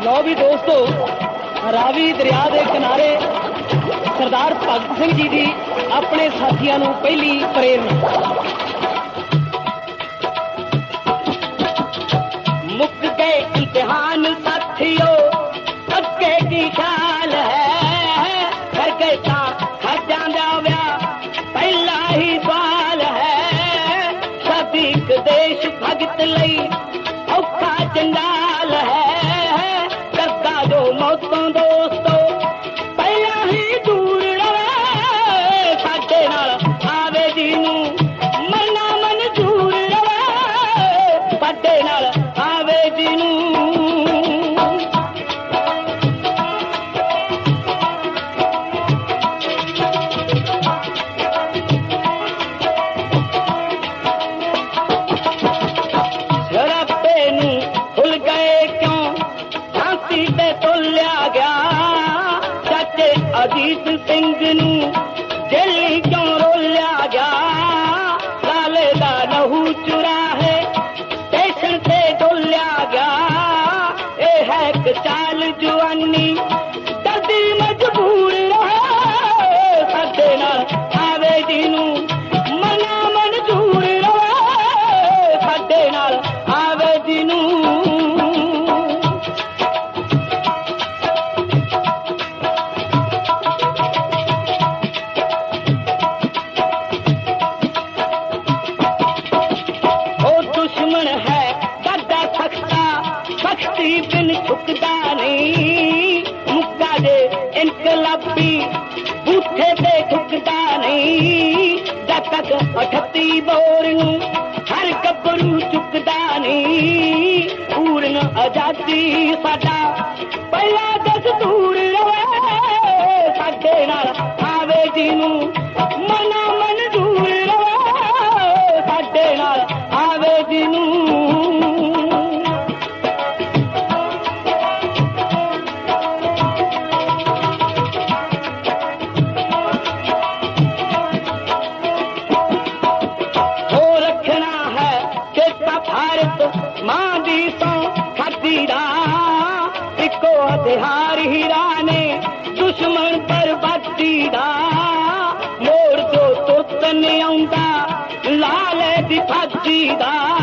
लो भी दोस्तों, रावी दरिया के किनारे सरदार भगत सिंह जी की अपने साथियों को पहली प्रेरणा। मुक गए इम्तिहान साथियों, अगे की ख्याल है, कर गए खर्चा दा व्याह पहला ही सवाल है। सदीक देश भगत लई औखा जंजाल है, करदा जो मौतों दोस्तों पहला ही दूर रवे। साडे नाल आवे जी नूं मरना मंजूर रवे, साडे नाल आवे जी नूं। अजीत सिंह नूं जेली क्यों रोलिया गया, लाले दा लहू चुराहे स्टेशन से डोलिया गया। ए है एक चाल जवानी दर्दी मजबूर रहे, साडे नाल आवे जी नूं मना मंजूर रहे, साडे नाल आवे जी नूं। बिन झुकदा नहीं, मुक्का दे इनकलाबी बूथे ते झुकदा नहीं। जब तक 38 बोर नूं हर गबरू चुकदा नहीं, पूर्ण आजादी साडा पहला दस्तूर रवे। साडे नाल आवे जी नूं मना मंजूर रवे, साडे नाल आवे जी नूं। मां दी सौ खादी दा इको हथियार हीरा ने दुश्मन बर्बादी दा। मोड़ जो तुरत नहीं आउंदा लाले दी फादी दा।